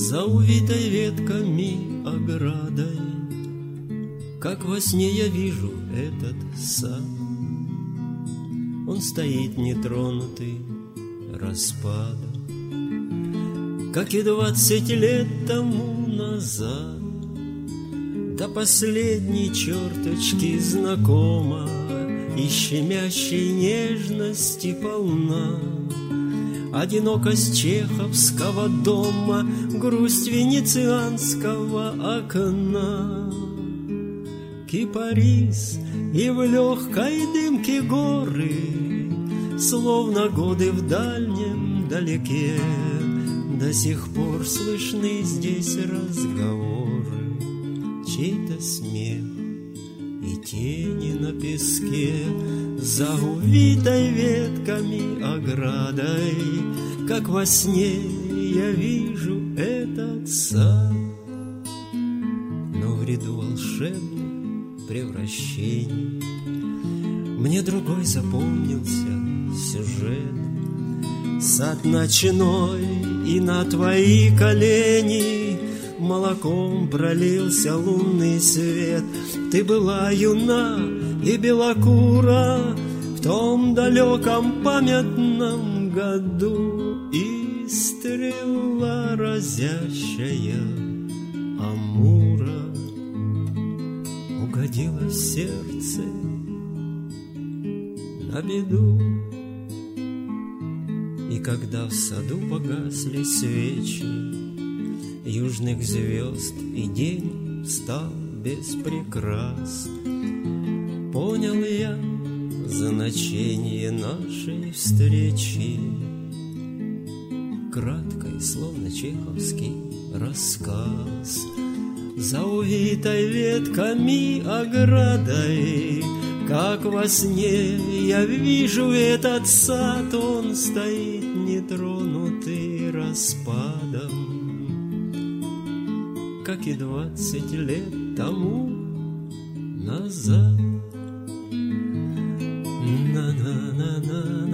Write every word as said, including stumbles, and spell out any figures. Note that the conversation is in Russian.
За увитой ветками оградой, как во сне я вижу этот сад. Он стоит нетронутый распадом, как и двадцать лет тому назад. До последней черточки знакома и щемящей нежности полна одинокость чеховского дома, грусть венецианского окна. Кипарис и в легкой дымке горы, словно годы в дальнем далеке, до сих пор слышны здесь разговоры, чей-то смех и тени на песке. За увитой ветками оградой, как во сне я вижу этот сад. Но в ряду волшебных превращений мне другой запомнился сюжет. Сад ночной, и на твои колени молоком пролился лунный свет. Ты была юна и белокура в том далеком памятном году, и стрела разящая Амура угодила в сердце на беду. И когда в саду погасли свечи южных звезд, и день стал без прикрас, понял я значение нашей встречи, краткой, словно чеховский рассказ. За увитой ветками оградой, как во сне я вижу этот сад. Он стоит нетронутый распадом, как и двадцать лет тому назад. На-на-на-на.